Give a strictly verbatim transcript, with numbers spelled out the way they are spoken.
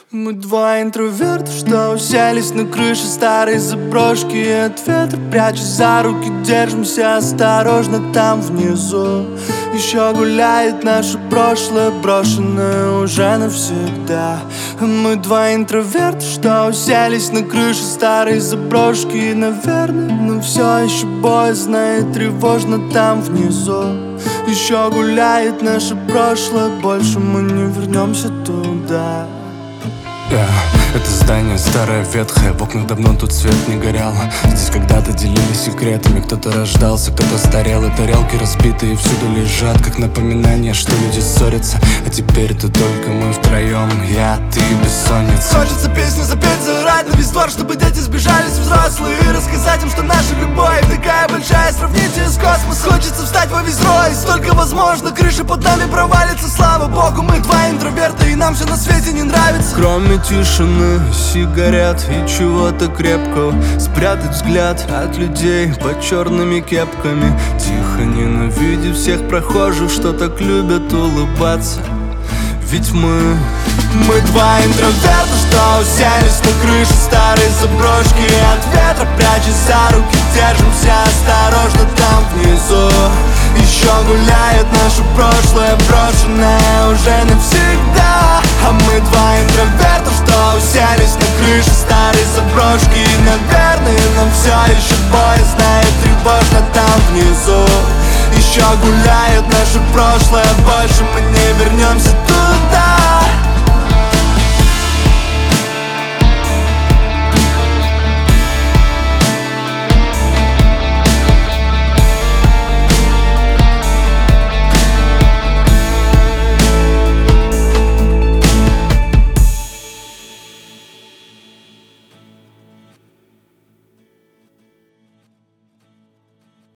Мы два интроверта, что уселись на крыше старой заброшки, и от ветра, прячась за руки, держимся осторожно там внизу. Еще гуляет наше прошлое, брошенное уже навсегда. Мы два интроверта, что уселись на крыше старой заброшки, и, наверное, нам все еще боязно и тревожно там внизу. Еще гуляет наше прошлое, больше мы не вернемся туда. Yeah. Это здание старое, ветхое, в окнах давно тут свет не горел. Здесь когда-то делились секретами, кто-то рождался, кто-то старел, и тарелки разбитые всюду лежат, как напоминание, что люди ссорятся. А теперь это только мы втроем, я, ты и бессонница. Хочется песню запеть, заорать на весь двор, чтобы дети сбежались взрослые, и рассказать им, что наша любовь такая большая, сравните с космосом. Хочется встать во весь рой, столько возможно, крыша под нами провалится, слава богу. Мы два интроверта, и нам все на свете не нравится, кроме тишины, сигарет и чего-то крепкого. Спрятать взгляд от людей под черными кепками, тихо ненавидеть всех прохожих, что так любят улыбаться. Ведь мы Мы два интроверта, что уселись на крыше старой заброшки, и от ветра, прячась за руки, держимся осторожно там внизу. Еще гуляет наше прошлое, брошенное уже навсегда. А мы два интроверта, что уселись на крыше старой заброшки, и, наверное, нам все еще боязно и тревожно там внизу. Еще гуляет наше прошлое, больше мы не вернемся